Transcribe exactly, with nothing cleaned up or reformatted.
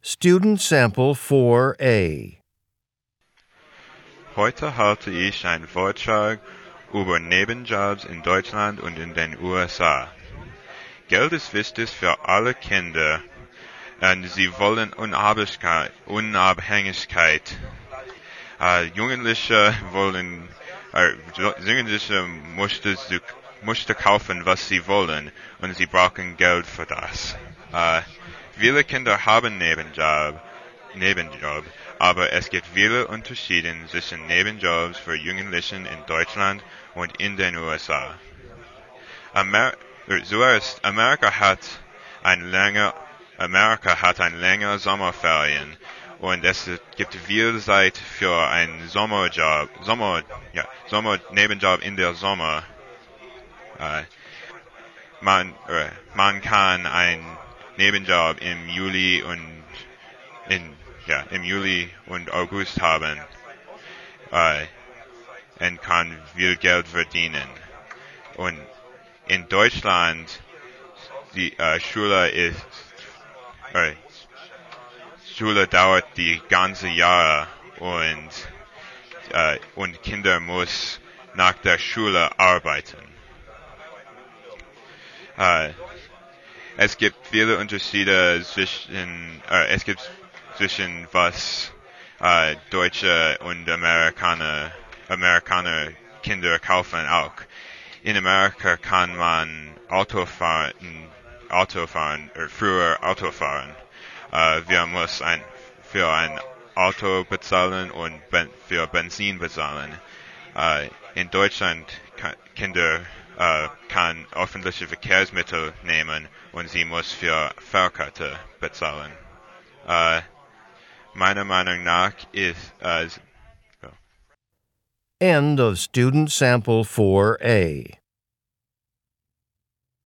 Student Sample four A. Heute halte ich einen Vortrag über Nebenjobs in Deutschland und in den U S A. Geld ist wichtig für alle Kinder und sie wollen Unabhängigkeit. Unabhängigkeit. Äh, Jugendliche wollen, äh, Jugendliche möchten, möchten kaufen, was sie wollen, und sie brauchen Geld für das. Äh, viele Kinder haben Nebenjob, Nebenjob, aber es gibt viele Unterschiede zwischen Nebenjobs für Jugendliche in Deutschland und in den U S A. Amer Zuerst, Amerika hat ein länger, Amerika hat ein länger Sommerferien und es gibt viel Zeit für einen Sommerjob, Sommer, ja, Sommernebenjob in der Sommer. Äh, man, äh, man kann einen Nebenjob im Juli und in, ja, im Juli und August haben, äh, und kann viel Geld verdienen. Und in Deutschland, die äh, Schule ist, äh, Schule dauert die ganze Jahre und, äh, und Kinder muss nach der Schule arbeiten. Äh, es gibt viele Unterschiede zwischen, äh, es gibt zwischen was äh, Deutsche und Amerikaner, Amerikaner Kinder kaufen auch. In Amerika kann man Auto fahren, Auto fahren, oder früher Auto fahren. Äh, wir müssen ein, für ein Auto bezahlen und ben, für Benzin bezahlen. Äh, in Deutschland kann, Kinder äh, kann öffentliche Verkehrsmittel nehmen und sie muss für Fahrkarte bezahlen. Äh, meiner Meinung nach ist äh, End of Student Sample four A.